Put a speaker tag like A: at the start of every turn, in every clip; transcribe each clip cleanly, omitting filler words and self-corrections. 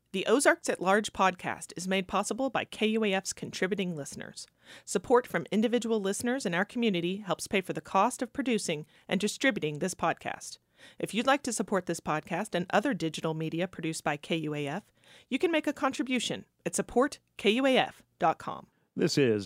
A: The Ozarks at Large podcast is made possible by KUAF's contributing listeners. Support from individual listeners in our community helps pay for the cost of producing and distributing this podcast. If you'd like to support this podcast and other digital media produced by KUAF, you can make a contribution at supportkuaf.com.
B: This is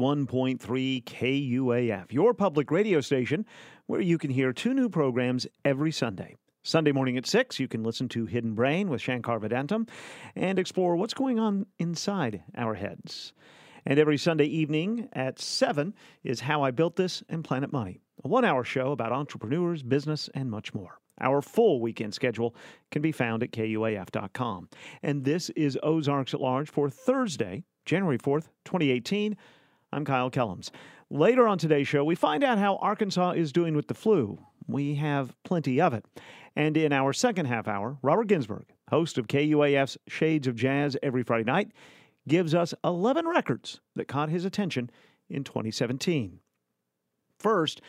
B: 91.3 KUAF, your public radio station, where you can hear two new programs every Sunday. Sunday morning at 6, you can listen to Hidden Brain with Shankar Vedantam and explore what's going on inside our heads. And every Sunday evening at 7 is How I Built This and Planet Money, a one-hour show about entrepreneurs, business, and much more. Our full weekend schedule can be found at KUAF.com. And this is Ozarks at Large for Thursday, January 4th, 2018. I'm Kyle Kellums. Later on today's show, we find out how Arkansas is doing with the flu. We have plenty of it. And in our second half hour, Robert Ginsburg, host of KUAF's Shades of Jazz every Friday night, gives us 11 records that caught his attention in 2017. First,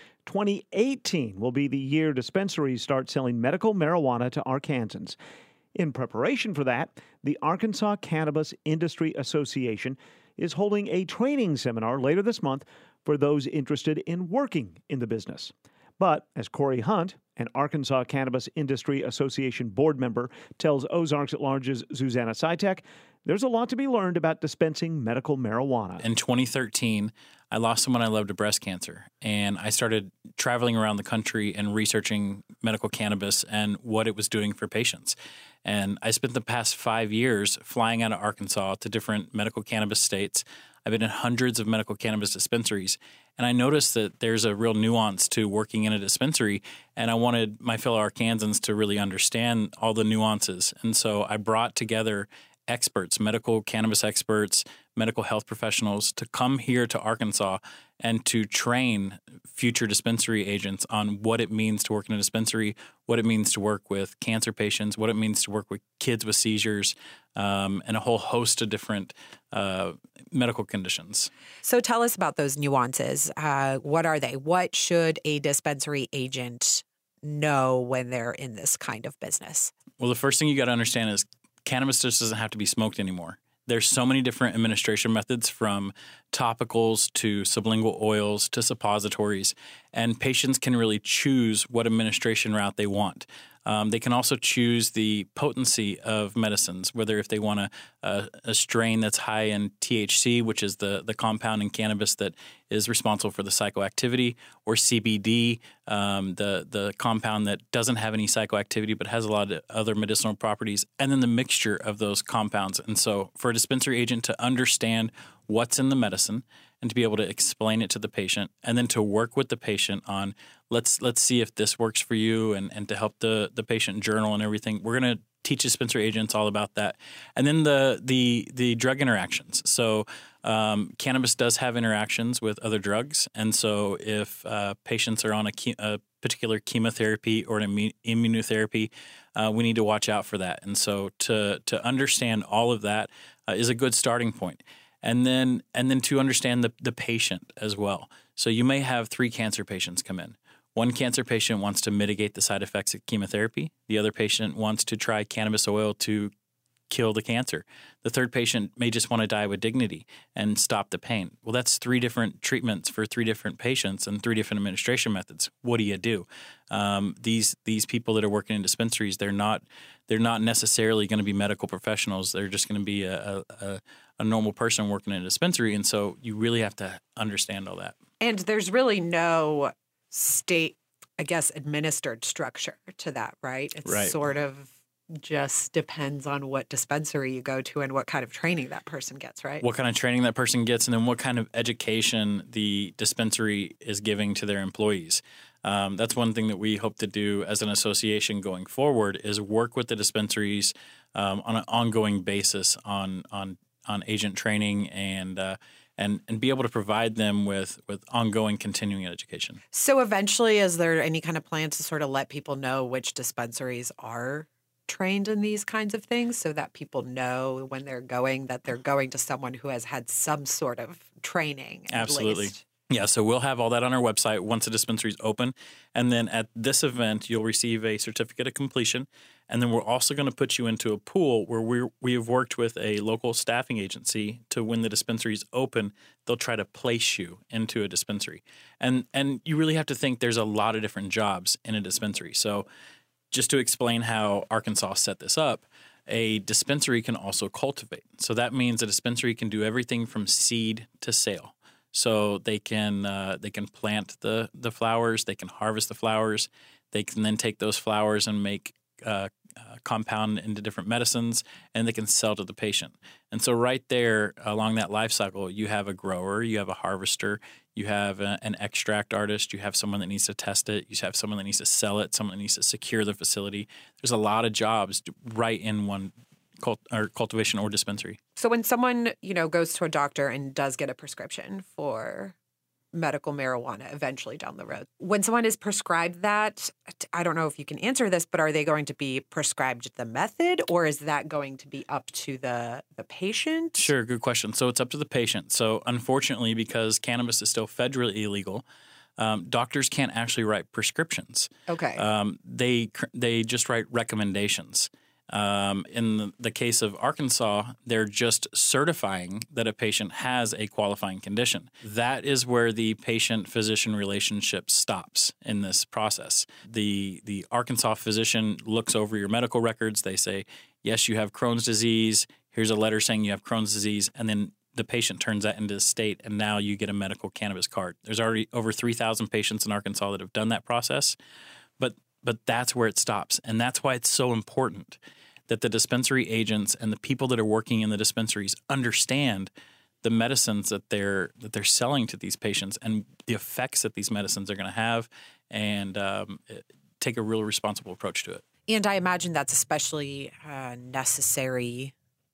B: 2018 will be the year dispensaries start selling medical marijuana to Arkansans. In preparation for that, the Arkansas Cannabis Industry Association is holding a training seminar later this month for those interested in working in the business. But as Corey Hunt, an Arkansas Cannabis Industry Association board member, tells Ozarks at Large's Susanna Sitek, there's a lot to be learned about dispensing medical marijuana.
C: In 2013, I lost someone I loved to breast cancer, and I started traveling around the country and researching medical cannabis and what it was doing for patients. And I spent the past 5 years flying out of Arkansas to different medical cannabis states. I've been in hundreds of medical cannabis dispensaries, and I noticed that there's a real nuance to working in a dispensary, and I wanted my fellow Arkansans to really understand all the nuances. And so I brought together experts, medical cannabis experts, medical health professionals to come here to Arkansas and to train future dispensary agents on what it means to work in a dispensary, what it means to work with cancer patients, what it means to work with kids with seizures, and a whole host of different medical conditions.
D: So tell us about those nuances. What are they? What should a dispensary agent know when they're in this kind of business?
C: Well, the first thing you got to understand is cannabis just doesn't have to be smoked anymore. There's so many different administration methods, from topicals to sublingual oils to suppositories, and patients can really choose what administration route they want. They can also choose the potency of medicines, whether if they want a strain that's high in THC, which is the compound in cannabis that is responsible for the psychoactivity, or CBD, the compound that doesn't have any psychoactivity but has a lot of other medicinal properties, and then the mixture of those compounds. And so for a dispensary agent to understand what's in the medicine and to be able to explain it to the patient, and then to work with the patient on let's see if this works for you, and to help the patient journal and everything. We're going to teach dispensary agents all about that. And then the drug interactions. So cannabis does have interactions with other drugs, and so if patients are on a particular chemotherapy or an immunotherapy, we need to watch out for that. And so to understand all of that is a good starting point. And then to understand the patient as well. So you may have 3 cancer patients come in. One cancer patient wants to mitigate the side effects of chemotherapy. The other patient wants to try cannabis oil to kill the cancer. The third patient may just want to die with dignity and stop the pain. Well, that's 3 different treatments for 3 different patients and 3 different administration methods. What do you do? These people that are working in dispensaries, they're not necessarily going to be medical professionals. They're just going to be a normal person working in a dispensary. And so you really have to understand all that.
D: And there's really no state, I guess, administered structure to that, right? It's
C: right.
D: Sort of just depends on what dispensary you go to and what kind of training that person gets, right?
C: What kind of training that person gets, and then what kind of education the dispensary is giving to their employees. That's one thing that we hope to do as an association going forward, is work with the dispensaries on an ongoing basis on agent training and be able to provide them with ongoing continuing education.
D: So eventually, is there any kind of plan to sort of let people know which dispensaries are trained in these kinds of things, so that people know when they're going that they're going to someone who has had some sort of training?
C: Absolutely.
D: At least?
C: Yeah, so we'll have all that on our website once the dispensary is open. And then at this event, you'll receive a certificate of completion. And then we're also going to put you into a pool where we have worked with a local staffing agency to, when the dispensary is open, they'll try to place you into a dispensary. And you really have to think there's a lot of different jobs in a dispensary. So just to explain how Arkansas set this up, a dispensary can also cultivate. So that means a dispensary can do everything from seed to sale. So they can plant the flowers, they can harvest the flowers, they can then take those flowers and make compound into different medicines, and they can sell to the patient. And so right there along that life cycle, you have a grower, you have a harvester, you have an extract artist, you have someone that needs to test it, you have someone that needs to sell it, someone that needs to secure the facility. There's a lot of jobs right in one cultivation or dispensary.
D: So when someone, goes to a doctor and does get a prescription for medical marijuana eventually down the road, when someone is prescribed that, I don't know if you can answer this, but are they going to be prescribed the method, or is that going to be up to the patient?
C: Sure, good question. So it's up to the patient. So unfortunately, because cannabis is still federally illegal, doctors can't actually write prescriptions.
D: Okay.
C: They just write recommendations. In the case of Arkansas, they're just certifying that a patient has a qualifying condition. That is where the patient-physician relationship stops in this process. The Arkansas physician looks over your medical records. They say, yes, you have Crohn's disease. Here's a letter saying you have Crohn's disease. And then the patient turns that into the state, and now you get a medical cannabis card. There's already over 3,000 patients in Arkansas that have done that process. But that's where it stops. And that's why it's so important that the dispensary agents and the people that are working in the dispensaries understand the medicines that they're selling to these patients and the effects that these medicines are going to have, and take a real responsible approach to it.
D: And I imagine that's especially necessary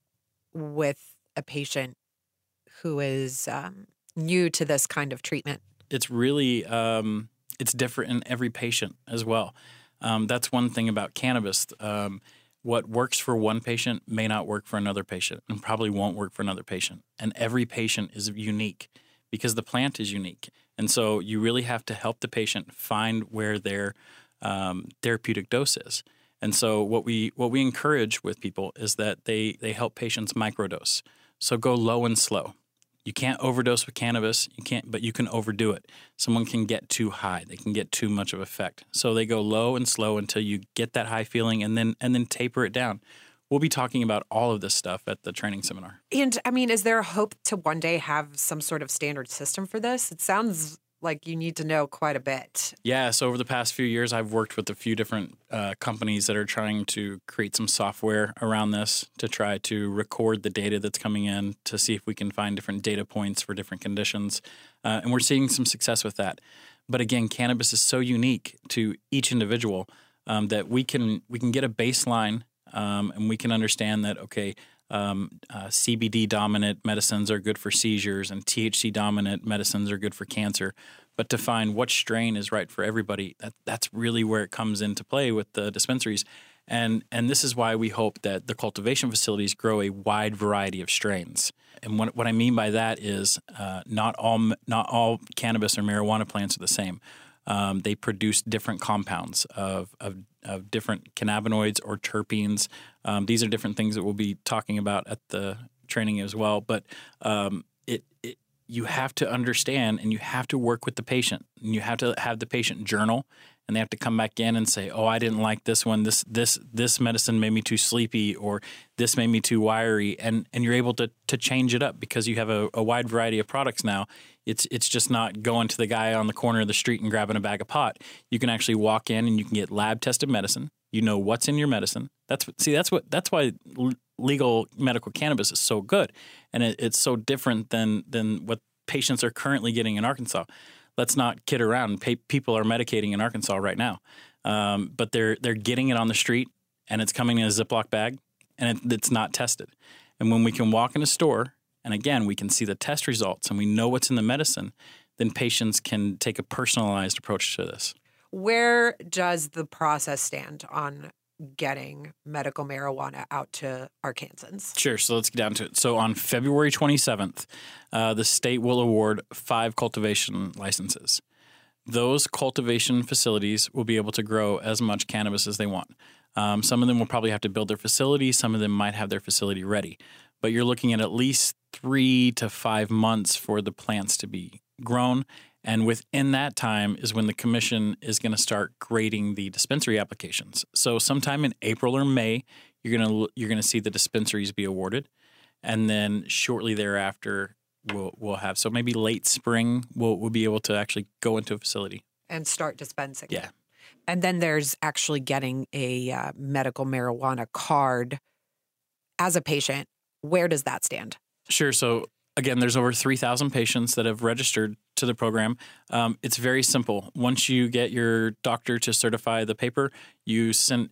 D: with a patient who is new to this kind of treatment.
C: It's really it's different in every patient as well. That's one thing about cannabis. What works for one patient may not work for another patient, and probably won't work for another patient. And every patient is unique because the plant is unique. And so you really have to help the patient find where their therapeutic dose is. And so what we encourage with people is that they help patients microdose. So go low and slow. You can't overdose with cannabis. But you can overdo it. Someone can get too high. They can get too much of effect. So they go low and slow until you get that high feeling, and then taper it down. We'll be talking about all of this stuff at the training seminar.
D: And I mean, is there a hope to one day have some sort of standard system for this? It sounds like you need to know quite a bit.
C: Yeah. So over the past few years, I've worked with a few different companies that are trying to create some software around this to try to record the data that's coming in to see if we can find different data points for different conditions. And we're seeing some success with that. But again, cannabis is so unique to each individual that we can get a baseline and we can understand that, okay, CBD dominant medicines are good for seizures and THC dominant medicines are good for cancer. But to find what strain is right for everybody, that's really where it comes into play with the dispensaries. And this is why we hope that the cultivation facilities grow a wide variety of strains. And what I mean by that is not all cannabis or marijuana plants are the same. They produce different compounds of different cannabinoids or terpenes. These are different things that we'll be talking about at the training as well. But you have to understand, and you have to work with the patient, and you have to have the patient journal, and they have to come back in and say, "Oh, I didn't like this one. This medicine made me too sleepy, or this made me too wiry," and you're able to change it up because you have a wide variety of products now. It's just not going to the guy on the corner of the street and grabbing a bag of pot. You can actually walk in and you can get lab tested medicine. You know what's in your medicine. That's why legal medical cannabis is so good, and it's so different than what patients are currently getting in Arkansas. Let's not kid around. People are medicating in Arkansas right now, but they're getting it on the street, and it's coming in a Ziploc bag, and it's not tested. And when we can walk in a store, and again, we can see the test results, and we know what's in the medicine, then patients can take a personalized approach to this.
D: Where does the process stand on getting medical marijuana out to Arkansans?
C: Sure. So let's get down to it. So on February 27th, the state will award 5 cultivation licenses. Those cultivation facilities will be able to grow as much cannabis as they want. Some of them will probably have to build their facility. Some of them might have their facility ready. But you're looking at least 3 to 5 months for the plants to be grown. And within that time is when the commission is going to start grading the dispensary applications. So sometime in April or May, you're going to see the dispensaries be awarded. And then shortly thereafter, we'll have, so maybe late spring, we'll be able to actually go into a facility
D: and start dispensing.
C: Yeah.
D: And then there's actually getting a medical marijuana card as a patient. Where does that stand?
C: Sure. So again, there's over 3,000 patients that have registered to the program. It's very simple. Once you get your doctor to certify the paper, you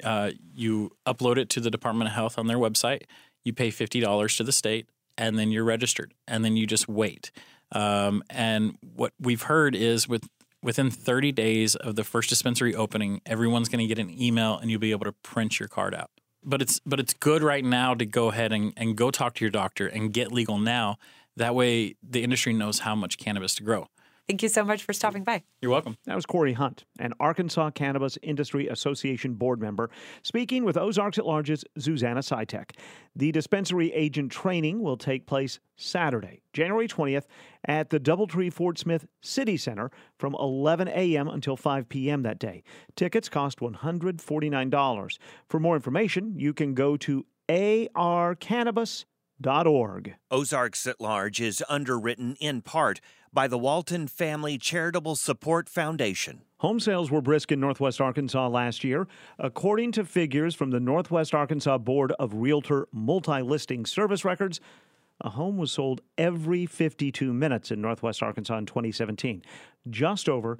C: upload it to the Department of Health on their website. You pay $50 to the state, and then you're registered, and then you just wait. And what we've heard is within 30 days of the first dispensary opening, everyone's going to get an email, and you'll be able to print your card out. But it's good right now to go ahead and go talk to your doctor and get legal now. That way, the industry knows how much cannabis to grow.
D: Thank you so much for stopping by.
C: You're welcome.
B: That was Corey Hunt, an Arkansas Cannabis Industry Association board member, speaking with Ozarks at Large's Zuzanna Sitek. The dispensary agent training will take place Saturday, January 20th, at the Doubletree Fort Smith City Center from 11 a.m. until 5 p.m. that day. Tickets cost $149. For more information, you can go to arcannabis.org.
E: Ozarks at Large is underwritten in part by the Walton Family Charitable Support Foundation.
B: Home sales were brisk in Northwest Arkansas last year. According to figures from the Northwest Arkansas Board of Realtor Multi-Listing Service Records, a home was sold every 52 minutes in Northwest Arkansas in 2017, just over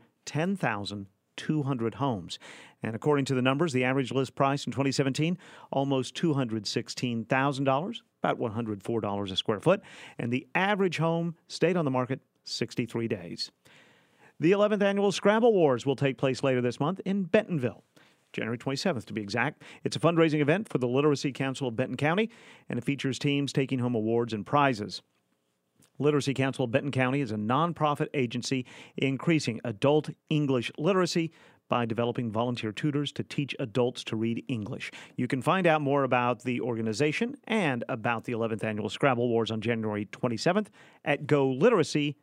B: 10,200 homes. And according to the numbers, the average list price in 2017, almost $216,000, about $104 a square foot, and the average home stayed on the market 63 days. The 11th annual Scrabble Wars will take place later this month in Bentonville, January 27th to be exact. It's a fundraising event for the Literacy Council of Benton County, and it features teams taking home awards and prizes. Literacy Council of Benton County is a nonprofit agency increasing adult English literacy by developing volunteer tutors to teach adults to read English. You can find out more about the organization and about the 11th annual Scrabble Wars on January 27th at goliteracy.org.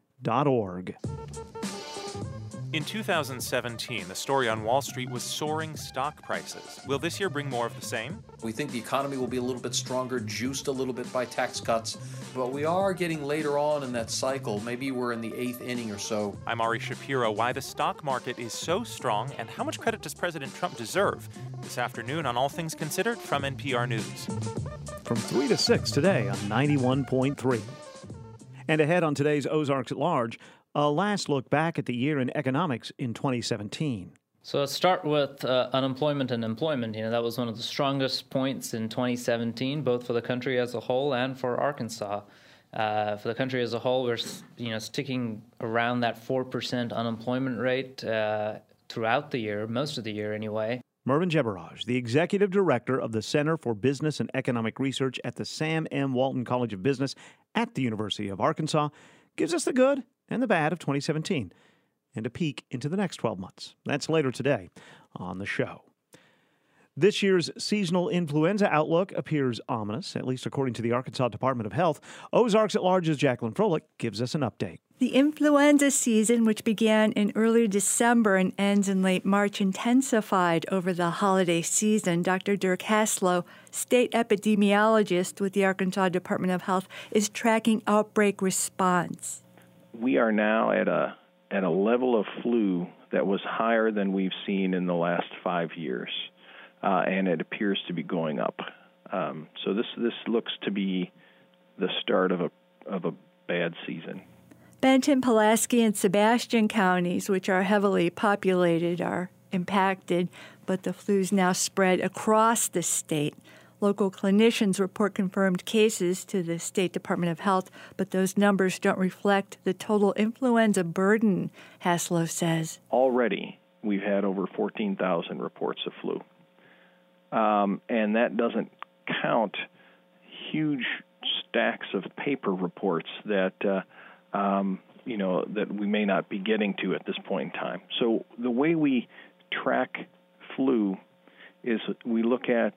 F: In 2017, the story on Wall Street was soaring stock prices. Will this year bring more of the same?
G: We think the economy will be a little bit stronger, juiced a little bit by tax cuts, but we are getting later on in that cycle. Maybe we're in the 8th inning or so.
F: I'm Ari Shapiro. Why the stock market is so strong and how much credit does President Trump deserve? This afternoon on All Things Considered from NPR News.
B: From 3 to 6 today on 91.3. And ahead on today's Ozarks at Large, a last look back at the year in economics in 2017.
H: So let's start with unemployment and employment. That was one of the strongest points in 2017, both for the country as a whole and for Arkansas. For the country as a whole, we're sticking around that 4% unemployment rate throughout the year, most of the year anyway.
B: Mervyn Jebaraj, the executive director of the Center for Business and Economic Research at the Sam M. Walton College of Business at the University of Arkansas, gives us the good and the bad of 2017 and a peek into the next 12 months. That's later today on the show. This year's seasonal influenza outlook appears ominous, at least according to the Arkansas Department of Health. Ozarks at Large's Jacqueline Froelich gives us an update.
I: The influenza season, which began in early December and ends in late March, intensified over the holiday season. Dr. Dirk Haslow, state epidemiologist with the Arkansas Department of Health, is tracking outbreak response.
J: We are now at a level of flu that was higher than we've seen in the last 5 years, and it appears to be going up. So this looks to be the start of a bad season.
I: Benton, Pulaski, and Sebastian counties, which are heavily populated, are impacted, but the flu's now spread across the state. Local clinicians report confirmed cases to the State Department of Health, but those numbers don't reflect the total influenza burden, Haslow says.
J: Already, we've had over 14,000 reports of flu. and that doesn't count huge stacks of paper reports that that we may not be getting to at this point in time. So the way we track flu is we look at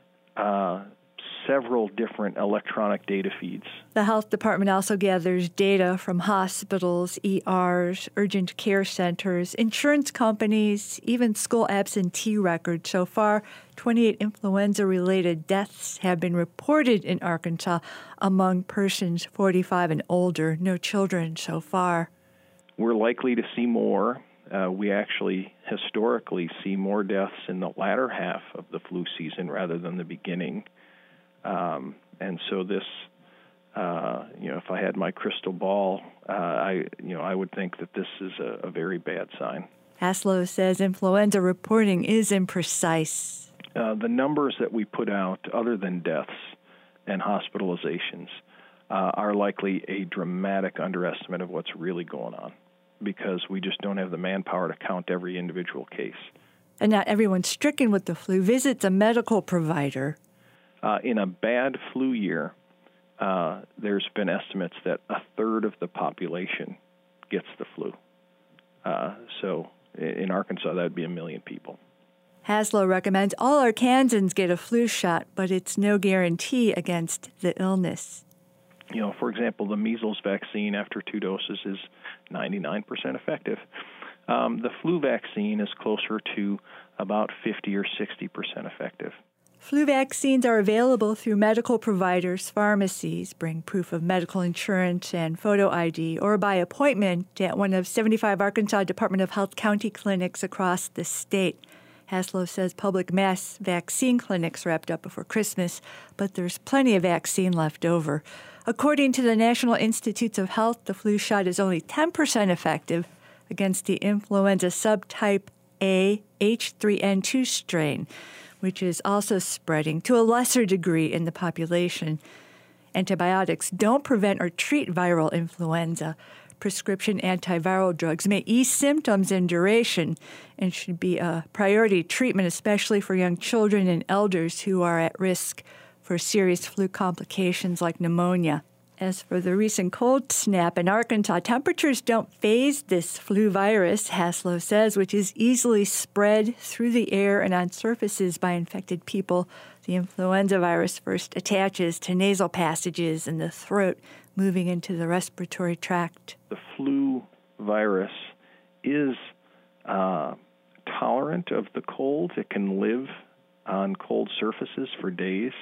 J: several different electronic data feeds.
I: The health department also gathers data from hospitals, ERs, urgent care centers, insurance companies, even school absentee records. So far, 28 influenza-related deaths have been reported in Arkansas among persons 45 and older. No children so far.
J: We're likely to see more. We actually historically see more deaths in the latter half of the flu season rather than the beginning. And so this, if I had my crystal ball, I would think that this is a very bad sign.
I: Haslow says influenza reporting is imprecise.
J: The numbers that we put out, other than deaths and hospitalizations, are likely a dramatic underestimate of what's really going on, because we just don't have the manpower to count every individual case.
I: And not everyone stricken with the flu visits a medical provider.
J: In a bad flu year, there's been estimates that a third of the population gets the flu. So in Arkansas, that would be 1 million people.
I: Haslow recommends all Arkansans get a flu shot, but it's no guarantee against the illness.
J: For example, the measles vaccine after 2 doses is 99% effective. The flu vaccine is closer to about 50 or 60% effective.
I: Flu vaccines are available through medical providers, pharmacies. Bring proof of medical insurance and photo ID, or by appointment at one of 75 Arkansas Department of Health county clinics across the state. Haslow says public mass vaccine clinics wrapped up before Christmas, but there's plenty of vaccine left over. According to the National Institutes of Health, the flu shot is only 10% effective against the influenza subtype A H3N2 strain, which is also spreading to a lesser degree in the population. Antibiotics don't prevent or treat viral influenza. Prescription antiviral drugs may ease symptoms and duration and should be a priority treatment, especially for young children and elders who are at risk for serious flu complications like pneumonia. As for the recent cold snap in Arkansas, temperatures don't phase this flu virus, Haslow says, which is easily spread through the air and on surfaces by infected people. The influenza virus first attaches to nasal passages in the throat, moving into the respiratory tract.
J: The flu virus is tolerant of the cold. It can live on cold surfaces for days.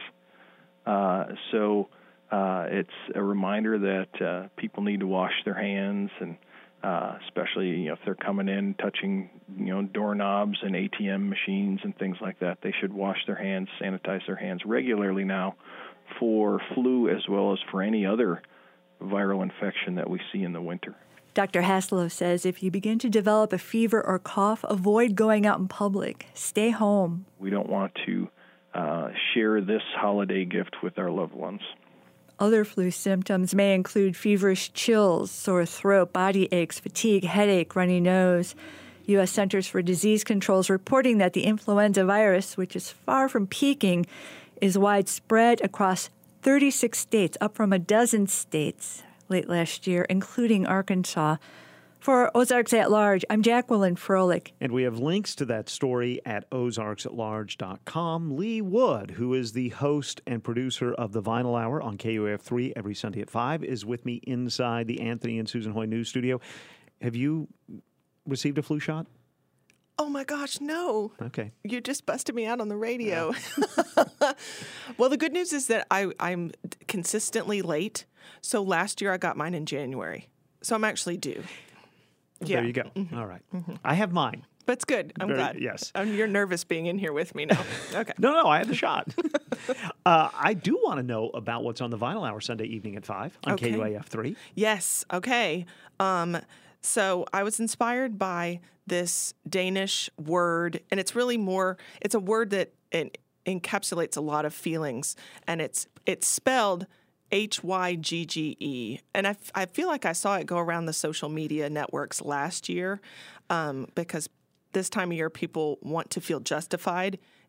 J: It's a reminder that people need to wash their hands, and especially if they're coming in, touching doorknobs and ATM machines and things like that. They should wash their hands, sanitize their hands regularly now for flu as well as for any other viral infection that we see in the winter.
I: Dr. Haslow says if you begin to develop a fever or cough, avoid going out in public. Stay home.
J: We don't want to share this holiday gift with our loved ones.
I: Other flu symptoms may include feverish chills, sore throat, body aches, fatigue, headache, runny nose. U.S. Centers for Disease Control is reporting that the influenza virus, which is far from peaking, is widespread across 36 states, up from a dozen states late last year, including Arkansas. For Ozarks at Large, I'm Jacqueline Froelich.
B: And we have links to that story at ozarksatlarge.com. Lee Wood, who is the host and producer of The Vinyl Hour on KUAF3 every Sunday at 5, is with me inside the Anthony and Susan Hoy News Studio. Have you received a flu shot?
A: Oh, my gosh, no.
B: Okay.
A: You just busted me out on the radio. Well, the good news is that I'm consistently late. So last year I got mine in January. So I'm actually due.
B: Yeah. There you go. Mm-hmm. All right. Mm-hmm. I have mine.
A: But it's good. I'm glad.
B: Yes.
A: You're nervous being in here with me now. Okay.
B: No, I had the shot. I do want to know about what's on the Vinyl Hour Sunday evening at 5 on KUAF3.
A: Yes. Okay. So I was inspired by this Danish word, and it's really it's a word that encapsulates a lot of feelings, and it's spelled Hygge. And I feel like I saw it go around the social media networks last year because this time of year people want to feel justified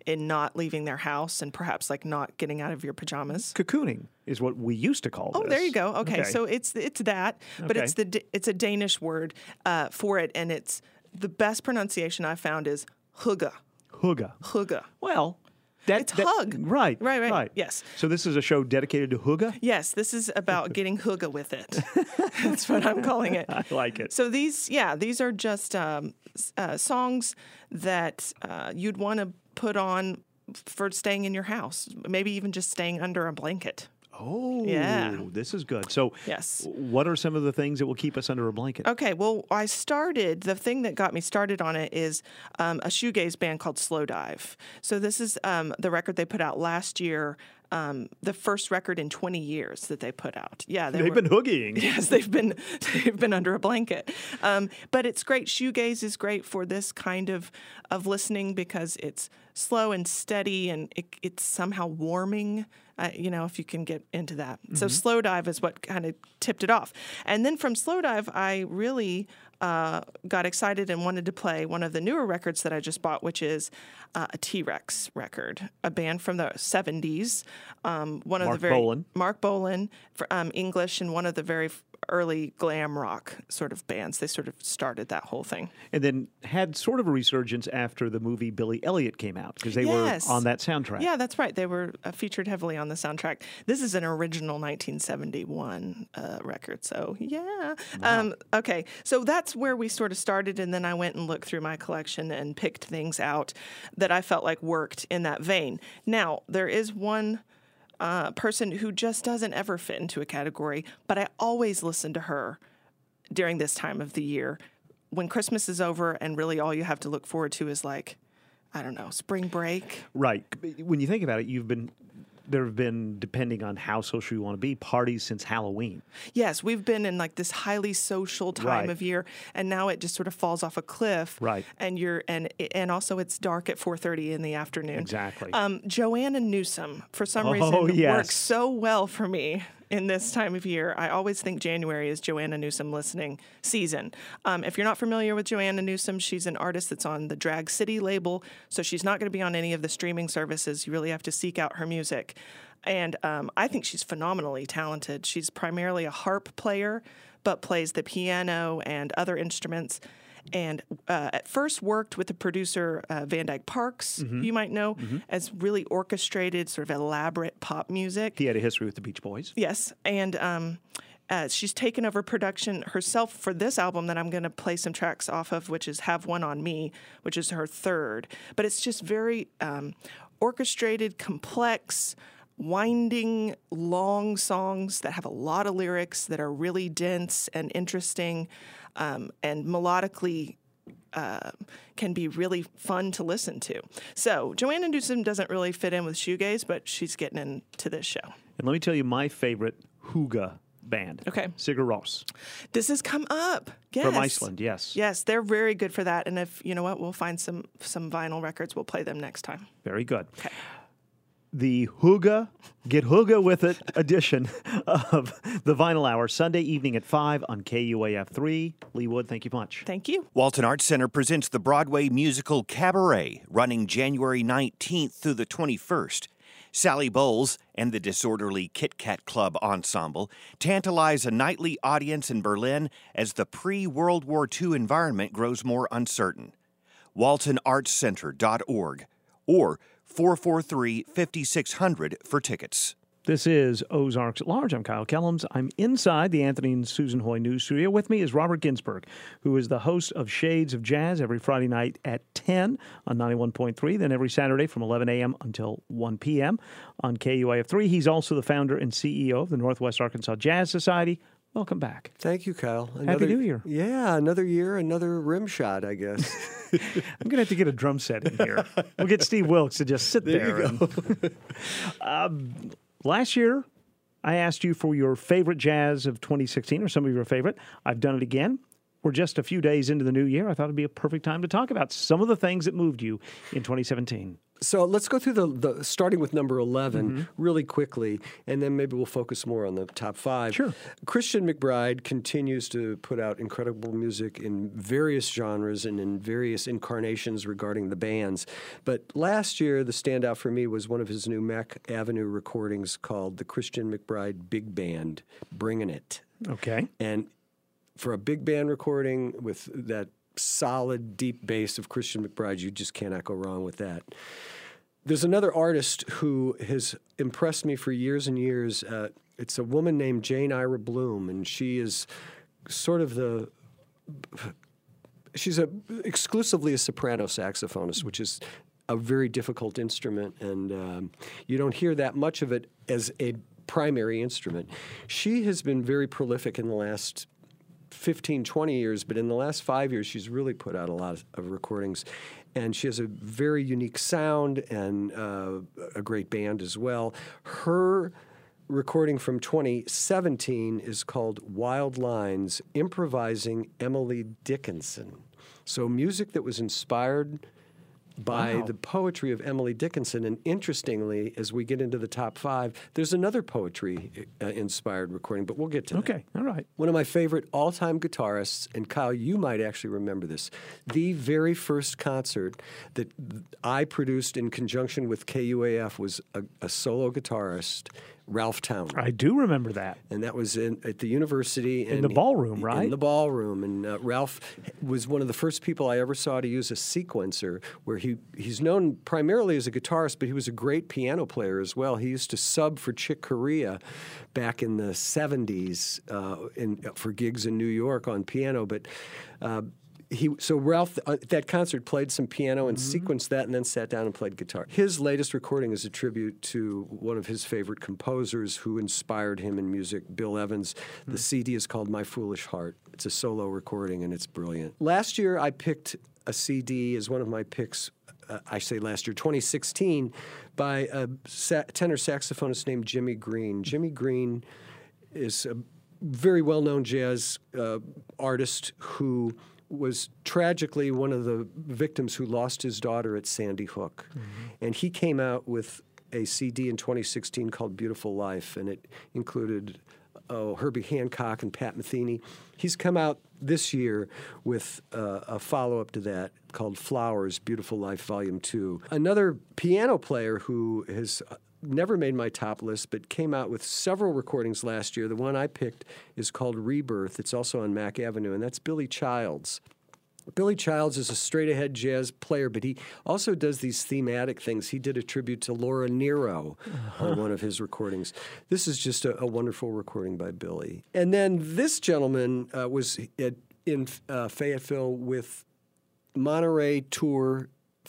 A: in not leaving their house and perhaps like not getting out of your pajamas.
B: Cocooning is what we used to call this.
A: Oh, there you go. Okay. So it's that, but
B: Okay.
A: it's a Danish word for it, and it's the best pronunciation I found is hugge.
B: Hugge.
A: Hugge.
B: Well,
A: It's hug.
B: Right.
A: Right. Yes.
B: So this is a show dedicated to hugge?
A: Yes, this is about getting hugge with it. That's what I'm calling it.
B: I like it.
A: So these are just songs that you'd want to put on for staying in your house, maybe even just staying under a blanket.
B: Oh,
A: Yeah.
B: This is good. So
A: Yes.
B: what are some of the things that will keep us under a blanket?
A: Okay, well, the thing that got me started on it is a shoegaze band called Slow Dive. So this is the record they put out last year, the first record in 20 years that they put out. Yeah,
B: They've been hoogieing.
A: Yes, they've been under a blanket. But it's great. Shoegaze is great for this kind of listening because it's slow and steady, and it's somehow warming. If you can get into that. So Slow Dive is what kind of tipped it off. And then from Slow Dive, I really got excited and wanted to play one of the newer records that I just bought, which is a T-Rex record, a band from the 70s. Mark Bolan, English, and one of the very early glam rock sort of bands. They sort of started that whole thing.
B: And then had sort of a resurgence after the movie Billy Elliot came out because they were on that soundtrack.
A: Yeah, that's right. They were featured heavily on the soundtrack. This is an original 1971 record. So, yeah.
B: Wow.
A: Okay, so that's where we sort of started, and then I went and looked through my collection and picked things out that I felt like worked in that vein. Now, there is one person who just doesn't ever fit into a category, but I always listen to her during this time of the year when Christmas is over and really all you have to look forward to is like, I don't know, spring break.
B: Right. When you think about it, there have been, depending on how social you want to be, parties since Halloween.
A: Yes, we've been in like this highly social time of year, and now it just sort of falls off a cliff.
B: Right.
A: And also it's dark at 4:30 in the afternoon.
B: Exactly.
A: Joanna Newsom, for some reason, works so well for me in this time of year. I always think January is Joanna Newsom listening season. If you're not familiar with Joanna Newsom, she's an artist that's on the Drag City label, so she's not going to be on any of the streaming services. You really have to seek out her music. And I think she's phenomenally talented. She's primarily a harp player, but plays the piano and other instruments. And at first worked with the producer Van Dyke Parks, who you might know, as really orchestrated, sort of elaborate pop music.
B: He had a history with the Beach Boys.
A: Yes, and she's taken over production herself for this album that I'm going to play some tracks off of, which is Have One on Me, which is her third. But it's just very orchestrated, complex, winding, long songs that have a lot of lyrics that are really dense and interesting. And melodically can be really fun to listen to. So Joanna Newsom doesn't really fit in with shoegaze, but she's getting into this show.
B: And let me tell you my favorite hugge band.
A: Okay.
B: Sigur Rós.
A: This has come up. Yes.
B: From Iceland, yes.
A: Yes, they're very good for that. And if, you know what, we'll find some vinyl records. We'll play them next time.
B: Very good.
A: Okay.
B: The Hugge, Get Hugge With It edition of the Vinyl Hour, Sunday evening at 5 on KUAF3. Lee Wood, thank you much.
A: Thank you.
E: Walton Arts Center presents the Broadway musical Cabaret, running January 19th through the 21st. Sally Bowles and the disorderly Kit Kat Club Ensemble tantalize a nightly audience in Berlin as the pre-World War II environment grows more uncertain. WaltonArtsCenter.org or 443-5600 for tickets.
B: This is Ozarks at Large. I'm Kyle Kellums. I'm inside the Anthony and Susan Hoy News Studio. With me is Robert Ginsburg, who is the host of Shades of Jazz every Friday night at 10 on 91.3, then every Saturday from 11 a.m. until 1 p.m. on KUAF3. He's also the founder and CEO of the Northwest Arkansas Jazz Society. Welcome back.
K: Thank you, Kyle.
B: Happy New Year.
K: Yeah, another year, another rim shot, I guess.
B: I'm going to have to get a drum set in here. We'll get Steve Wilkes to just sit there.
K: You go.
B: Last year, I asked you for your favorite jazz of 2016, or some of your favorite. I've done it again. We're just a few days into the new year. I thought it'd be a perfect time to talk about some of the things that moved you in 2017.
K: So let's go through the starting with number 11 really quickly, and then maybe we'll focus more on the top 5.
B: Sure.
K: Christian McBride continues to put out incredible music in various genres and in various incarnations regarding the bands. But last year, the standout for me was one of his new Mack Avenue recordings called the Christian McBride Big Band, Bringin' It.
B: Okay.
K: And for a big band recording with that solid, deep bass of Christian McBride, you just cannot go wrong with that. There's another artist who has impressed me for years and years. It's a woman named Jane Ira Bloom, and she is sort of she's exclusively a soprano saxophonist, which is a very difficult instrument, and you don't hear that much of it as a primary instrument. She has been very prolific in the last 15, 20 years, but in the last 5 years, she's really put out a lot of recordings. And she has a very unique sound and a great band as well. Her recording from 2017 is called Wild Lines, Improvising Emily Dickinson. So music that was inspired by the poetry of Emily Dickinson. And interestingly, as we get into the top 5, there's another poetry-inspired recording, but we'll get to that.
B: Okay, all right.
K: One of my favorite all-time guitarists, and Kyle, you might actually remember this, the very first concert that I produced in conjunction with KUAF was a solo guitarist, Ralph Towner.
B: I do remember that.
K: And that was at the university.
B: In the ballroom, right?
K: In the ballroom. And Ralph was one of the first people I ever saw to use a sequencer, where he's known primarily as a guitarist, but he was a great piano player as well. He used to sub for Chick Corea back in the 70s for gigs in New York on piano. But so Ralph, at that concert, played some piano and sequenced that and then sat down and played guitar. His latest recording is a tribute to one of his favorite composers who inspired him in music, Bill Evans. The CD is called My Foolish Heart. It's a solo recording, and it's brilliant. Last year, I picked a CD as one of my picks, I say last year, 2016, by a tenor saxophonist named Jimmy Green. Jimmy Green is a very well-known jazz artist who was tragically one of the victims who lost his daughter at Sandy Hook. And he came out with a CD in 2016 called Beautiful Life, and it included Herbie Hancock and Pat Metheny. He's come out this year with a follow-up to that called Flowers, Beautiful Life, Volume 2. Another piano player who has never made my top list, but came out with several recordings last year. The one I picked is called Rebirth. It's also on Mack Avenue, and that's Billy Childs. Billy Childs is a straight-ahead jazz player, but he also does these thematic things. He did a tribute to Laura Nyro on one of his recordings. This is just a wonderful recording by Billy. And then this gentleman was in Fayetteville with Monterey Tour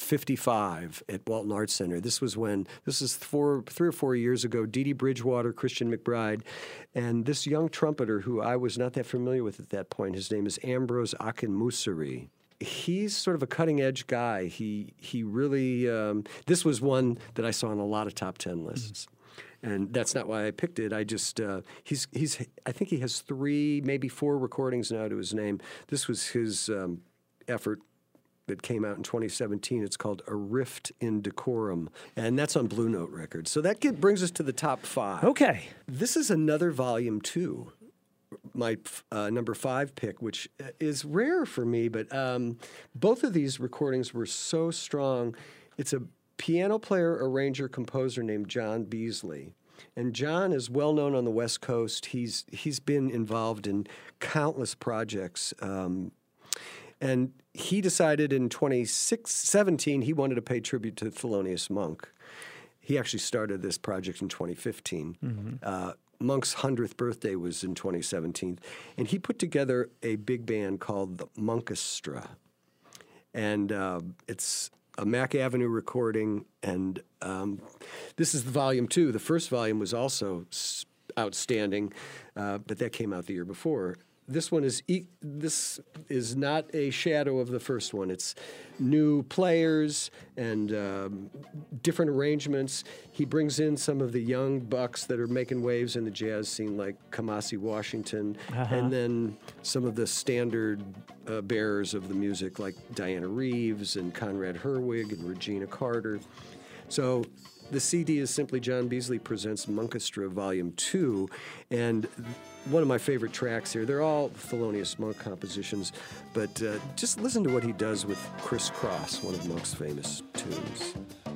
K: 55 at Walton Arts Center. This is 3 or 4 years ago. Dee Dee Bridgewater, Christian McBride, and this young trumpeter who I was not that familiar with at that point. His name is Ambrose Akinmusiri. He's sort of a cutting-edge guy. He really this was one that I saw on a lot of top 10 lists. And that's not why I picked it. I just I think he has 3, maybe 4 recordings now to his name. This was his effort that came out in 2017. It's called A Rift in Decorum, and that's on Blue Note Records. So that brings us to the top 5.
B: Okay.
K: This is another Volume 2, my number 5 pick, which is rare for me, but both of these recordings were so strong. It's a piano player, arranger, composer named John Beasley. And John is well known on the West Coast. He's been involved in countless projects. And he decided in 2017 he wanted to pay tribute to Thelonious Monk. He actually started this project in 2015. Monk's 100th birthday was in 2017. And he put together a big band called the Monkestra. And it's a Mack Avenue recording. And this is the Volume 2. The first volume was also outstanding, but that came out the year before. This one is not a shadow of the first one. It's new players and different arrangements. He brings in some of the young bucks that are making waves in the jazz scene, like Kamasi Washington, and then some of the standard bearers of the music, like Diana Reeves and Conrad Herwig and Regina Carter. So the CD is simply John Beasley Presents Monkestra Volume 2, and one of my favorite tracks here. They're all Thelonious Monk compositions, but just listen to what he does with Criss Cross, one of Monk's famous tunes.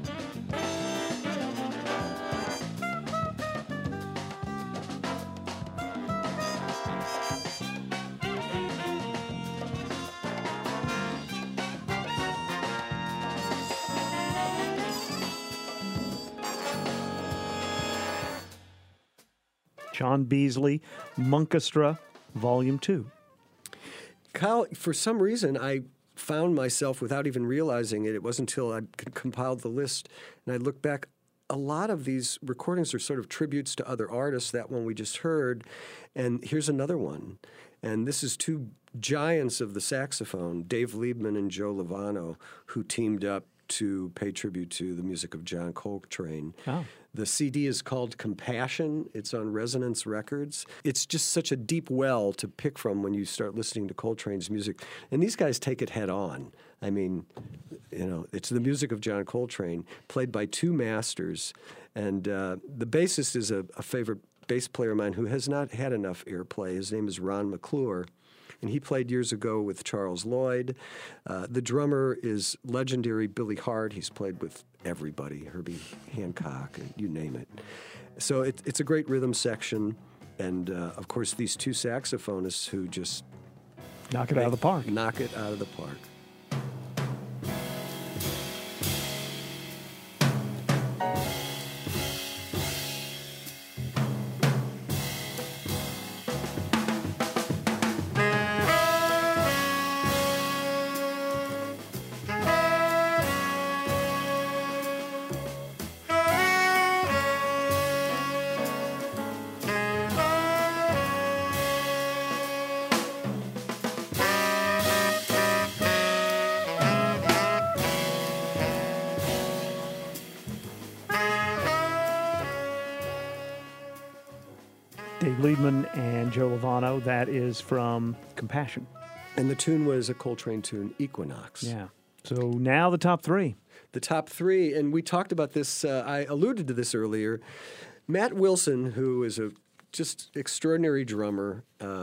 B: John Beasley, Monkestra, Volume 2.
K: Kyle, for some reason, I found myself, without even realizing it, it wasn't until I compiled the list and I looked back, a lot of these recordings are sort of tributes to other artists, that one we just heard, and here's another one. And this is two giants of the saxophone, Dave Liebman and Joe Lovano, who teamed up to pay tribute to the music of John Coltrane.
B: Oh.
K: The CD is called Compassion. It's on Resonance Records. It's just such a deep well to pick from when you start listening to Coltrane's music. And these guys take it head on. I mean, it's the music of John Coltrane, played by two masters. And the bassist is a favorite bass player of mine who has not had enough airplay. His name is Ron McClure. And he played years ago with Charles Lloyd. The drummer is legendary Billy Hart. He's played with everybody, Herbie Hancock, and you name it. So it's a great rhythm section. And, of course, these two saxophonists who just...
B: Knock it out of the park.
K: Knock it out of the park.
B: Dave Liebman and Joe Lovano. That is from Compassion.
K: And the tune was a Coltrane tune, Equinox.
B: Yeah. So now the top three.
K: The top three, and we talked about this, I alluded to this earlier. Matt Wilson, who is a just extraordinary drummer,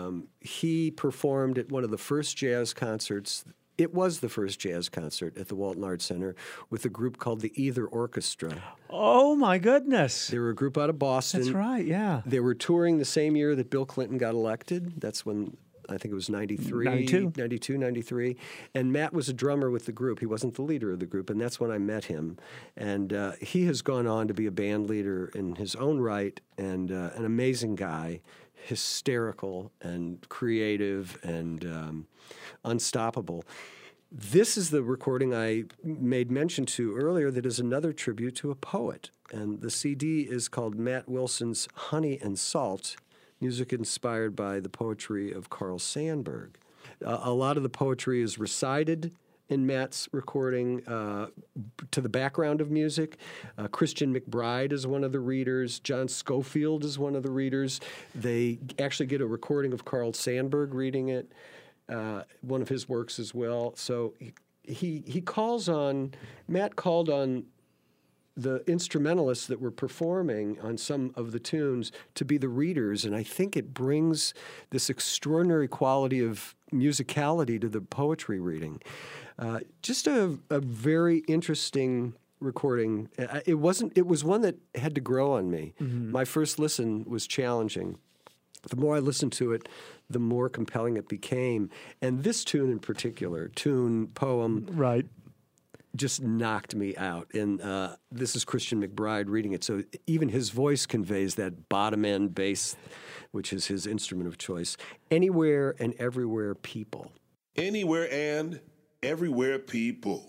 K: he performed at one of the first jazz concerts. It was the first jazz concert at the Walton Arts Center with a group called the Either Orchestra.
B: Oh, my goodness.
K: They were a group out of Boston.
B: That's right, yeah.
K: They were touring the same year that Bill Clinton got elected. That's when, I think it was 92, 93. And Matt was a drummer with the group. He wasn't the leader of the group, and that's when I met him. And he has gone on to be a band leader in his own right, and an amazing guy, hysterical and creative and unstoppable. This is the recording I made mention to earlier that is another tribute to a poet. And the CD is called Matt Wilson's Honey and Salt, music inspired by the poetry of Carl Sandburg. A lot of the poetry is recited in Matt's recording to the background of music. Christian McBride is one of the readers. John Schofield is one of the readers. They actually get a recording of Carl Sandburg reading it, one of his works as well. So he calls on, Matt called on the instrumentalists that were performing on some of the tunes to be the readers, and I think it brings this extraordinary quality of musicality to the poetry reading. Just a very interesting recording. It was one that had to grow on me. Mm-hmm. My first listen was challenging. The more I listened to it, the more compelling it became. And this tune in particular, poem,
B: right,
K: just knocked me out. And this is Christian McBride reading it. So even his voice conveys that bottom end bass, which is his instrument of choice. Anywhere and everywhere people.
L: Anywhere and everywhere people.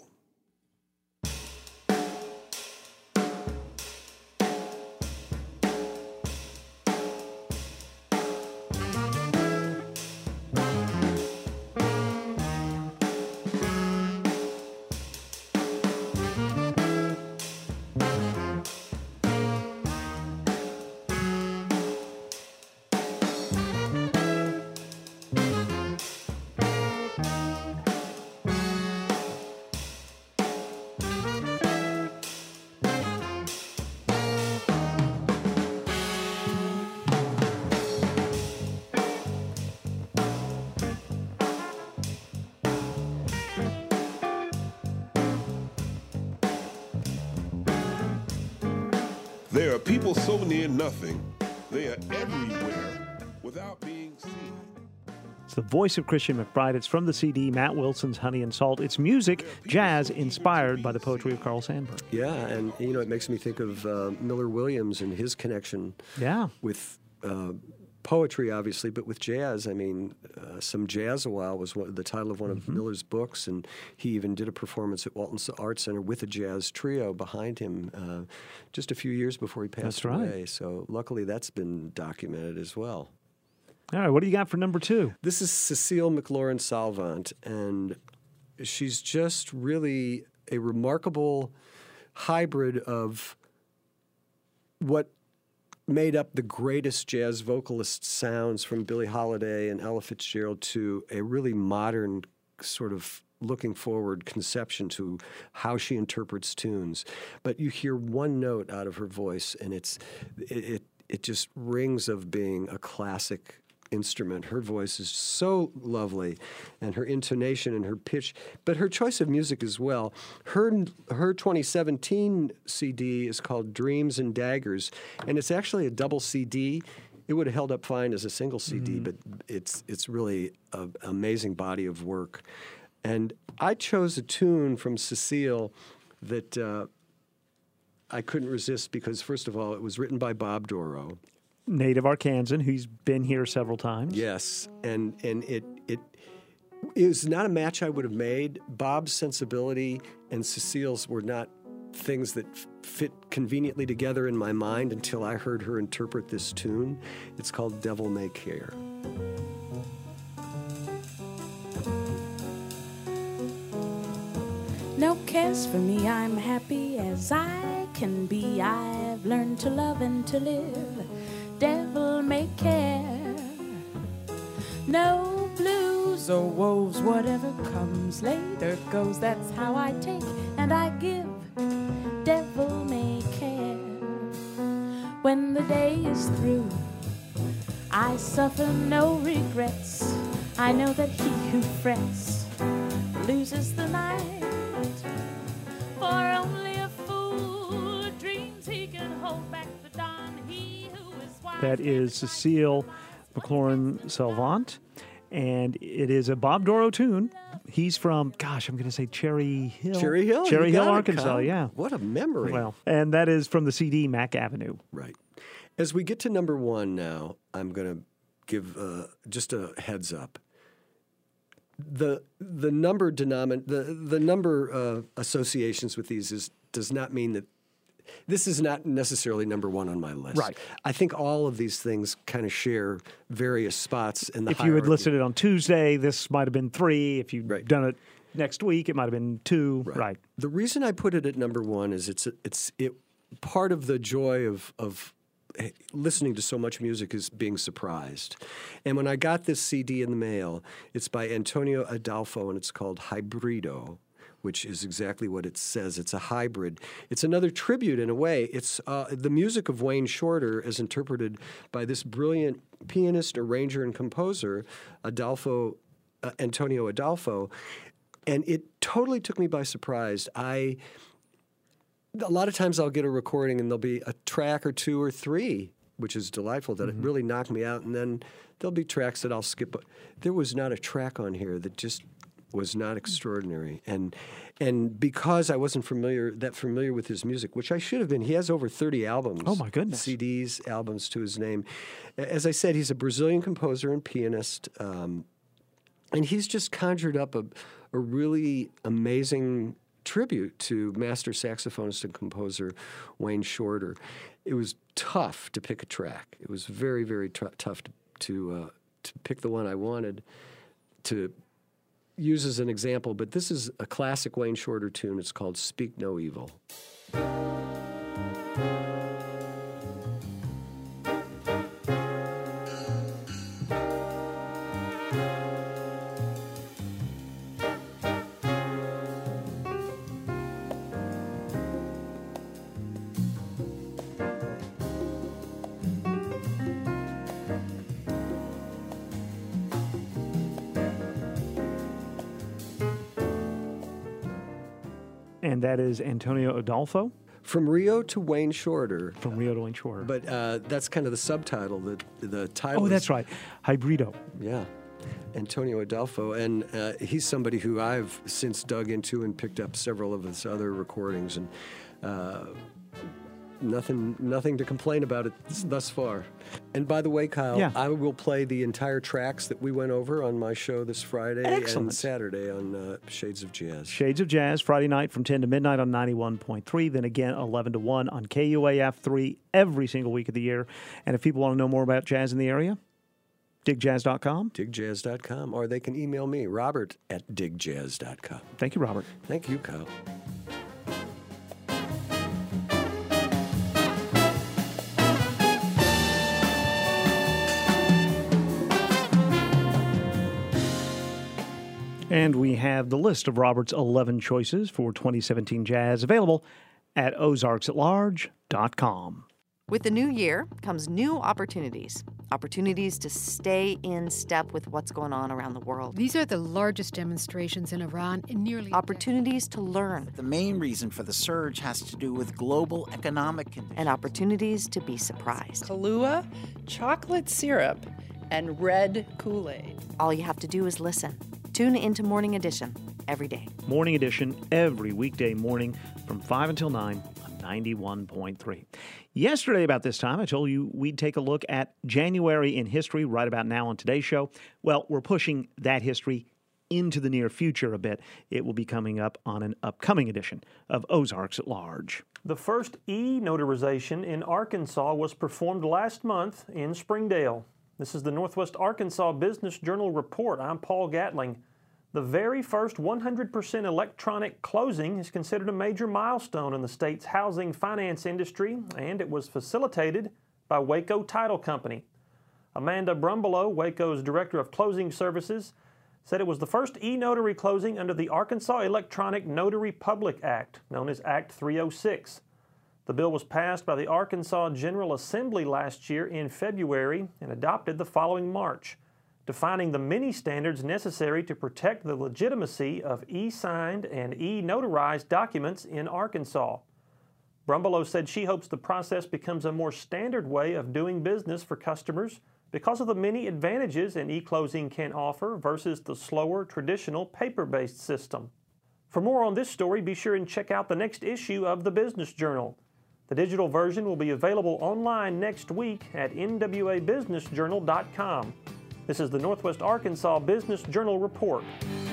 L: There are people so near nothing, they are everywhere without being seen.
B: It's the voice of Christian McBride. It's from the CD Matt Wilson's Honey and Salt. It's music, jazz, inspired by the poetry of Carl Sandburg.
K: Yeah, and it makes me think of Miller Williams and his connection with poetry, obviously, but with jazz. I mean, Some Jazz a While was the title of one of Miller's books, and he even did a performance at Walton Arts Center with a jazz trio behind him just a few years before he passed away. So luckily that's been documented as well.
B: All right, what do you got for number 2?
K: This is Cecile McLaurin Salvant, and she's just really a remarkable hybrid of what made up the greatest jazz vocalist sounds from Billie Holiday and Ella Fitzgerald to a really modern sort of looking forward conception to how she interprets tunes. But you hear one note out of her voice, and it just rings of being a classic instrument. Her voice is so lovely, and her intonation and her pitch, but her choice of music as well. Her 2017 CD is called Dreams and Daggers, and it's actually a double CD. It would have held up fine as a single CD, but it's really an amazing body of work. And I chose a tune from Cecile that I couldn't resist because, first of all, it was written by Bob Dorough.
B: Native Arkansan, who's been here several times.
K: Yes, and it was not a match I would have made. Bob's sensibility and Cecile's were not things that fit conveniently together in my mind until I heard her interpret this tune. It's called Devil May Care.
M: No cares for me, I'm happy as I can be. I've learned to love and to live. Devil may care. No blues or woes, whatever comes later goes. That's how I take and I give. Devil may care. When the day is through, I suffer no regrets. I know that he who frets loses the night. For only a fool dreams he can hold back the dawn. He who is wise.
B: That is Cecile McLaurin Salvant, and it is a Bob Dorough tune. He's from, I'm going to say Cherry Hill.
K: Cherry Hill?
B: Cherry
K: You
B: Hill,
K: got it,
B: Arkansas,
K: Kyle.
B: yeah.
K: What a memory.
B: Well, and that is from the CD Mack Avenue.
K: Right. As we get to number 1 now, I'm going to give just a heads up. The number associations with these does not mean that this is not necessarily number 1 on my list.
B: Right.
K: I think all of these things kind of share various spots in the
B: If
K: hierarchy.
B: you had listed it on Tuesday, this might have been 3. If you'd done it next week, it might have been 2. Right.
K: The reason I put it at number 1 is it's part of the joy of listening to so much music is being surprised. And when I got this CD in the mail, it's by Antonio Adolfo, and it's called Hybrido, which is exactly what it says. It's a hybrid. It's another tribute in a way. It's the music of Wayne Shorter as interpreted by this brilliant pianist, arranger, and composer, Antonio Adolfo. And it totally took me by surprise. A lot of times I'll get a recording and there'll be a track or 2 or 3, which is delightful, that it really knocked me out. And then there'll be tracks that I'll skip. There was not a track on here that just was not extraordinary. And because I wasn't familiar with his music, which I should have been, he has over 30 albums.
B: Oh, my goodness.
K: CDs, albums to his name. As I said, he's a Brazilian composer and pianist. And he's just conjured up a really amazing tribute to master saxophonist and composer Wayne Shorter. It was tough to pick a track. It was very, very tough to pick the one I wanted to use as an example. But this is a classic Wayne Shorter tune. It's called Speak No Evil.
B: And that is Antonio Adolfo.
K: From Rio to Wayne Shorter.
B: From Rio to Wayne Shorter.
K: But that's kind of the subtitle. The title.
B: Oh, that's right. Hybrido.
K: Yeah. Antonio Adolfo. And he's somebody who I've since dug into and picked up several of his other recordings. And nothing to complain about it thus far. And by the way, Kyle, I will play the entire tracks that we went over on my show this Friday and Saturday on Shades of Jazz.
B: Shades of Jazz, Friday night from 10 to midnight on 91.3, then again 11 to 1 on KUAF3 every single week of the year. And if people want to know more about jazz in the area, digjazz.com.
K: Digjazz.com. Or they can email me, robert@digjazz.com.
B: Thank you, Robert.
K: Thank you, Kyle.
B: And we have the list of Robert's 11 choices for 2017 jazz available at ozarksatlarge.com.
N: With the new year comes new opportunities. Opportunities to stay in step with what's going on around the world.
O: These are the largest demonstrations in Iran in nearly
N: opportunities to learn.
P: The main reason for the surge has to do with global economic conditions.
N: And opportunities to be surprised.
Q: Kahlua, chocolate syrup, and red Kool-Aid.
N: All you have to do is listen. Tune into Morning Edition every day.
B: Morning Edition every weekday morning from 5 until 9 on 91.3. Yesterday about this time, I told you we'd take a look at January in history right about now on today's show. Well, we're pushing that history into the near future a bit. It will be coming up on an upcoming edition of Ozarks at Large.
R: The first e-notarization in Arkansas was performed last month in Springdale. This is the Northwest Arkansas Business Journal report. I'm Paul Gatling. The very first 100% electronic closing is considered a major milestone in the state's housing finance industry, and it was facilitated by Waco Title Company. Amanda Brumbelow, Waco's Director of Closing Services, said it was the first e-notary closing under the Arkansas Electronic Notary Public Act, known as Act 306. The bill was passed by the Arkansas General Assembly last year in February and adopted the following March, defining the many standards necessary to protect the legitimacy of e-signed and e-notarized documents in Arkansas. Brumbelow said she hopes the process becomes a more standard way of doing business for customers because of the many advantages an e-closing can offer versus the slower, traditional paper-based system. For more on this story, be sure and check out the next issue of the Business Journal. The digital version will be available online next week at nwabusinessjournal.com. This is the Northwest Arkansas Business Journal report.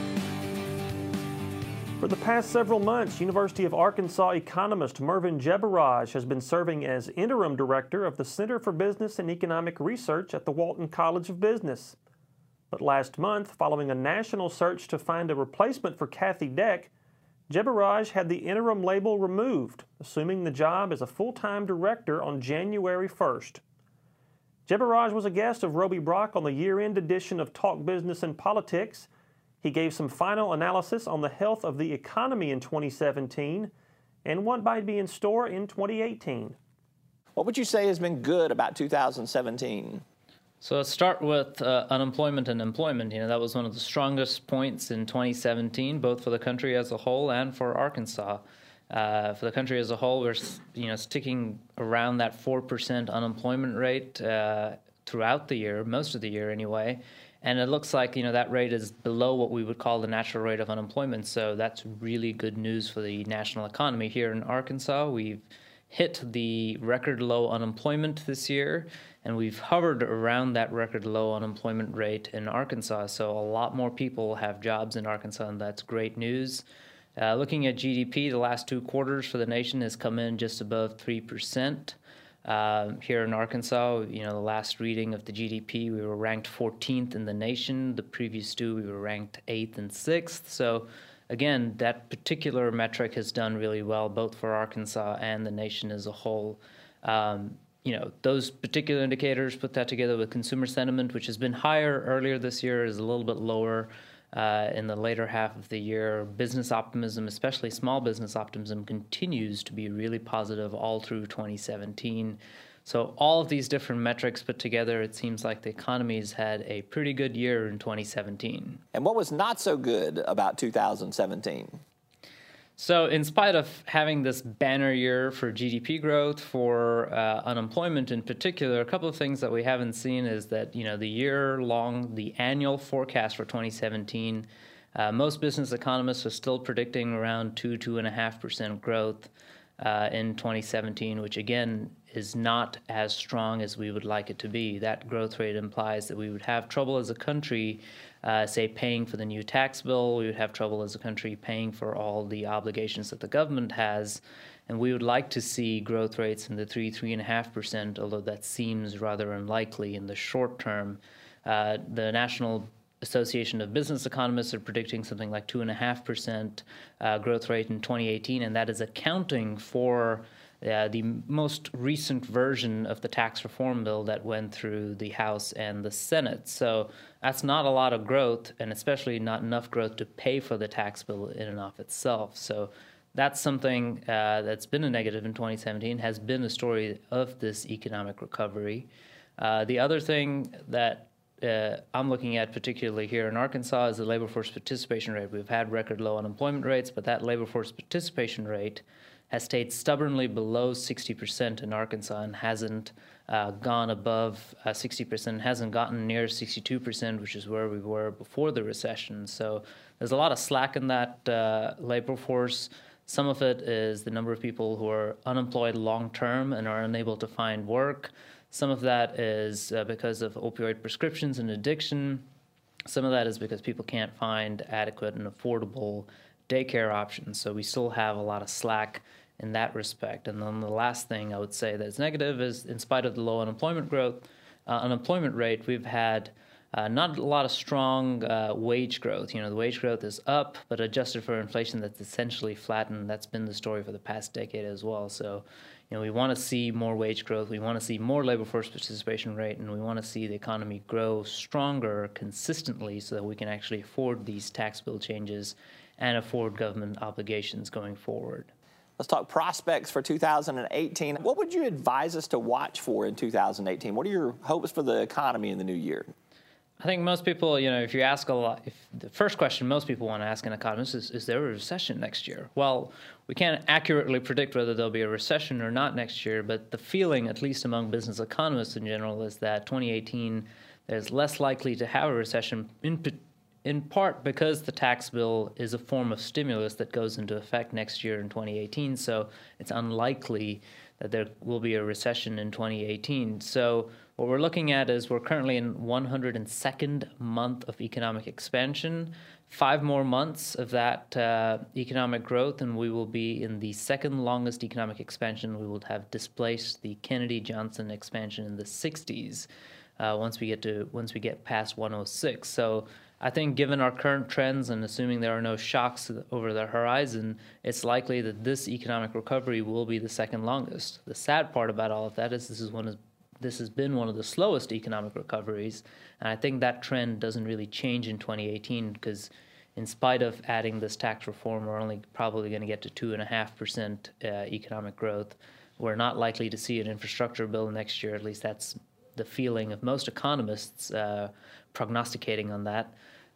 R: For the past several months, University of Arkansas economist Mervyn Jebaraj has been serving as interim director of the Center for Business and Economic Research at the Walton College of Business. But last month, following a national search to find a replacement for Kathy Deck, Jebaraj had the interim label removed, assuming the job as a full-time director on January 1st. Jebaraj was a guest of Roby Brock on the year-end edition of Talk Business and Politics. He gave some final analysis on the health of the economy in 2017 and what might be in store in 2018.
S: What would you say has been good about 2017?
H: So let's start with unemployment and employment. That was one of the strongest points in 2017, both for the country as a whole and for Arkansas. For the country as a whole, we're sticking around that 4% unemployment rate throughout the year, most of the year anyway. And it looks like that rate is below what we would call the natural rate of unemployment. So that's really good news for the national economy. Here in Arkansas, we've hit the record low unemployment this year, and we've hovered around that record low unemployment rate in Arkansas. So a lot more people have jobs in Arkansas, and that's great news. Looking at GDP, the last 2 quarters for the nation has come in just above 3%. Here in Arkansas, the last reading of the GDP, we were ranked 14th in the nation. The previous 2, we were ranked 8th and 6th. So again, that particular metric has done really well, both for Arkansas and the nation as a whole. Those particular indicators, put that together with consumer sentiment, which has been higher earlier this year, is a little bit lower in the later half of the year. Business optimism, especially small business optimism, continues to be really positive all through 2017. So all of these different metrics put together, it seems like the economy's had a pretty good year in 2017.
S: And what was not so good about 2017?
H: So in spite of having this banner year for GDP growth, for unemployment in particular, a couple of things that we haven't seen is that, the annual forecast for 2017, most business economists are still predicting around 2.5% growth in 2017, which again is not as strong as we would like it to be. That growth rate implies that we would have trouble as a country, say, paying for the new tax bill. We would have trouble as a country paying for all the obligations that the government has. And we would like to see growth rates in the 3.5%, although that seems rather unlikely in the short term. The National Association of Business Economists are predicting something like 2.5% growth rate in 2018, and that is accounting for the most recent version of the tax reform bill that went through the House and the Senate. So that's not a lot of growth, and especially not enough growth to pay for the tax bill in and of itself. So that's something that's been a negative in 2017, has been a story of this economic recovery. The other thing that I'm looking at particularly here in Arkansas is the labor force participation rate. We've had record low unemployment rates, but that labor force participation rate has stayed stubbornly below 60% in Arkansas and hasn't gone above 60%, hasn't gotten near 62%, which is where we were before the recession. So there's a lot of slack in that labor force. Some of it is the number of people who are unemployed long-term and are unable to find work. Some of that is because of opioid prescriptions and addiction. Some of that is because people can't find adequate and affordable daycare options. So we still have a lot of slack in that respect. And then the last thing I would say that's negative is, in spite of the low unemployment rate, we've had not a lot of strong wage growth. The wage growth is up, but adjusted for inflation, that's essentially flattened. That's been the story for the past decade as well. So, we want to see more wage growth. We want to see more labor force participation rate, and we want to see the economy grow stronger consistently so that we can actually afford these tax bill changes and afford government obligations going forward.
S: Let's talk prospects for 2018. What would you advise us to watch for in 2018? What are your hopes for the economy in the new year?
H: I think most people, if you ask if the first question most people want to ask an economist is there a recession next year? Well, we can't accurately predict whether there'll be a recession or not next year, but the feeling, at least among business economists in general, is that 2018 is less likely to have a recession, in part because the tax bill is a form of stimulus that goes into effect next year in 2018, so it's unlikely that there will be a recession in 2018. So what we're looking at is we're currently in 102nd month of economic expansion. 5 more months of that economic growth, and we will be in the second longest economic expansion. We will have displaced the Kennedy-Johnson expansion in the 60s once we get past 106. So I think given our current trends and assuming there are no shocks over the horizon, it's likely that this economic recovery will be the second longest. The sad part about all of that is this has been one of the slowest economic recoveries, and I think that trend doesn't really change in 2018 because in spite of adding this tax reform, we're only probably going to get to 2.5% economic growth. We're not likely to see an infrastructure bill next year. At least that's the feeling of most economists prognosticating on that.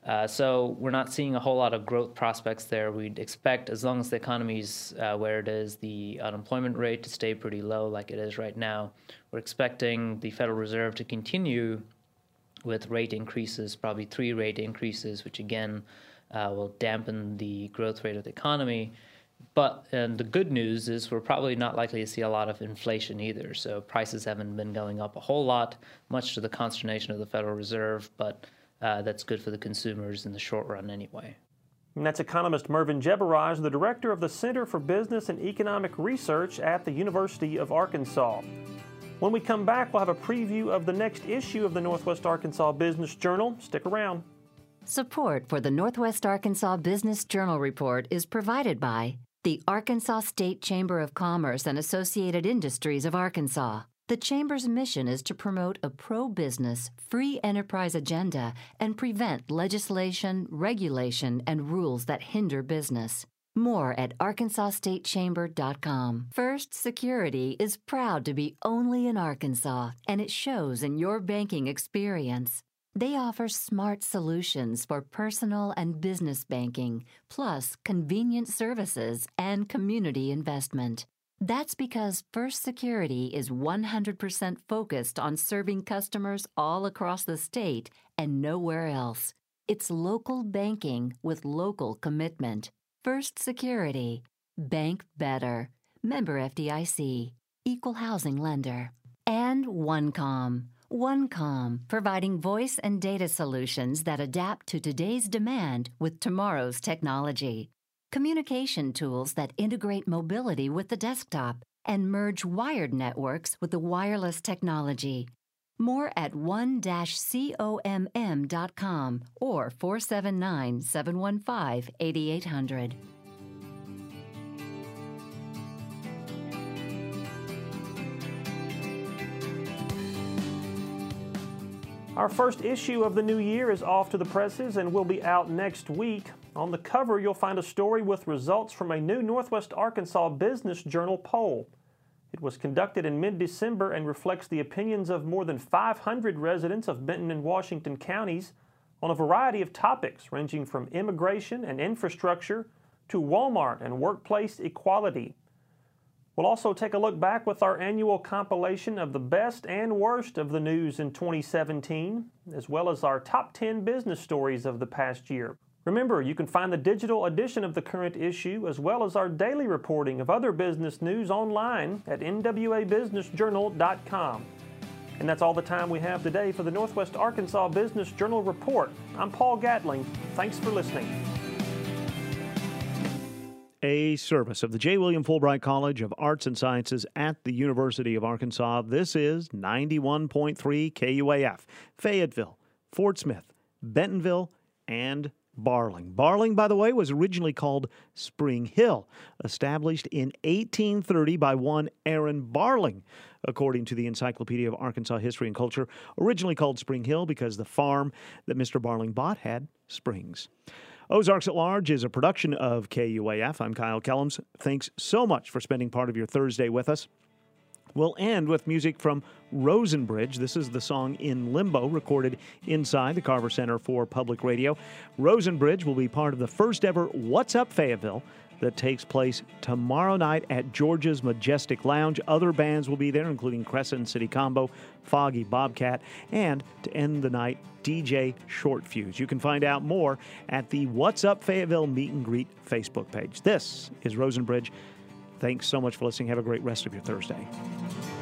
H: So we're not seeing a whole lot of growth prospects there. We'd expect, as long as the economy's where it is, the unemployment rate to stay pretty low like it is right now. We're expecting the Federal Reserve to continue with rate increases, probably 3 rate increases, which again will dampen the growth rate of the economy. But the good news is we're probably not likely to see a lot of inflation either. So prices haven't been going up a whole lot, much to the consternation of the Federal Reserve, but that's good for the consumers in the short run anyway.
R: And that's economist Mervyn Jebaraj, the director of the Center for Business and Economic Research at the University of Arkansas. When we come back, we'll have a preview of the next issue of the Northwest Arkansas Business Journal. Stick around.
T: Support for the Northwest Arkansas Business Journal report is provided by the Arkansas State Chamber of Commerce and Associated Industries of Arkansas. The Chamber's mission is to promote a pro-business, free enterprise agenda and prevent legislation, regulation, and rules that hinder business. More at arkansasstatechamber.com. First Security is proud to be only in Arkansas, and it shows in your banking experience. They offer smart solutions for personal and business banking, plus convenient services and community investment. That's because First Security is 100% focused on serving customers all across the state and nowhere else. It's local banking with local commitment. First Security. Bank better. Member FDIC. Equal housing lender. And OneCom. OneCom, providing voice and data solutions that adapt to today's demand with tomorrow's technology. Communication tools that integrate mobility with the desktop and merge wired networks with the wireless technology. More at one-comm.com or 479-715-8800.
R: Our first issue of the new year is off to the presses and will be out next week. On the cover, you'll find a story with results from a new Northwest Arkansas Business Journal poll. It was conducted in mid-December and reflects the opinions of more than 500 residents of Benton and Washington counties on a variety of topics ranging from immigration and infrastructure to Walmart and workplace equality. We'll also take a look back with our annual compilation of the best and worst of the news in 2017, as well as our top 10 business stories of the past year. Remember, you can find the digital edition of the current issue, as well as our daily reporting of other business news online at nwabusinessjournal.com. And that's all the time we have today for the Northwest Arkansas Business Journal Report. I'm Paul Gatling. Thanks for listening.
B: A service of the J. William Fulbright College of Arts and Sciences at the University of Arkansas. This is 91.3 KUAF, Fayetteville, Fort Smith, Bentonville, and Barling. Barling, by the way, was originally called Spring Hill, established in 1830 by one Aaron Barling, according to the Encyclopedia of Arkansas History and Culture, originally called Spring Hill because the farm that Mr. Barling bought had springs. Ozarks at Large is a production of KUAF. I'm Kyle Kellums. Thanks so much for spending part of your Thursday with us. We'll end with music from Rosenbridge. This is the song In Limbo, recorded inside the Carver Center for Public Radio. Rosenbridge will be part of the first ever What's Up Fayetteville that takes place tomorrow night at Georgia's Majestic Lounge. Other bands will be there, including Crescent City Combo, Foggy Bobcat, and to end the night, DJ Short Fuse. You can find out more at the What's Up Fayetteville Meet and Greet Facebook page. This is Rosenbridge. Thanks so much for listening. Have a great rest of your Thursday.